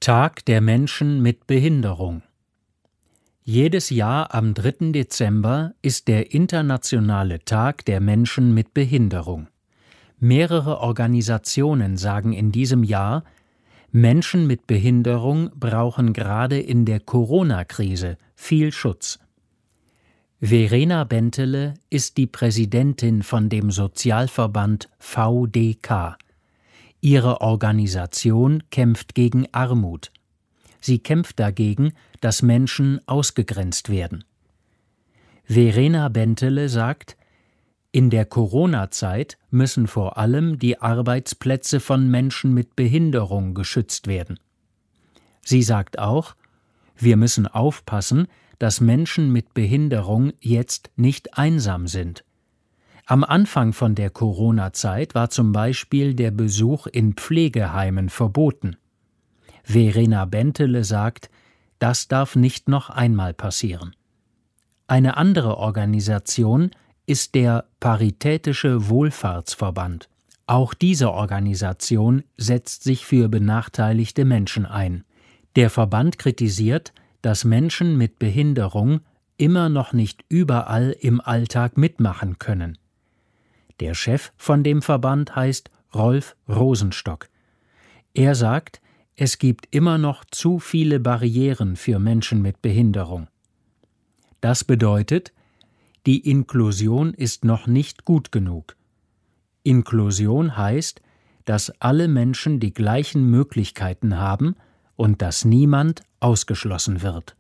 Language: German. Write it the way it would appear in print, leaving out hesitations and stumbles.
Tag der Menschen mit Behinderung. Jedes Jahr am 3. Dezember ist der internationale Tag der Menschen mit Behinderung. Mehrere Organisationen sagen in diesem Jahr, Menschen mit Behinderung brauchen gerade in der Corona-Krise viel Schutz. Verena Bentele ist die Präsidentin von dem Sozialverband VDK. Ihre Organisation kämpft gegen Armut. Sie kämpft dagegen, dass Menschen ausgegrenzt werden. Verena Bentele sagt, in der Corona-Zeit müssen vor allem die Arbeitsplätze von Menschen mit Behinderung geschützt werden. Sie sagt auch, wir müssen aufpassen, dass Menschen mit Behinderung jetzt nicht einsam sind. Am Anfang von der Corona-Zeit war zum Beispiel der Besuch in Pflegeheimen verboten. Verena Bentele sagt, das darf nicht noch einmal passieren. Eine andere Organisation ist der Paritätische Wohlfahrtsverband. Auch diese Organisation setzt sich für benachteiligte Menschen ein. Der Verband kritisiert, dass Menschen mit Behinderung immer noch nicht überall im Alltag mitmachen können. Der Chef von dem Verband heißt Rolf Rosenstock. Er sagt, es gibt immer noch zu viele Barrieren für Menschen mit Behinderung. Das bedeutet, die Inklusion ist noch nicht gut genug. Inklusion heißt, dass alle Menschen die gleichen Möglichkeiten haben und dass niemand ausgeschlossen wird.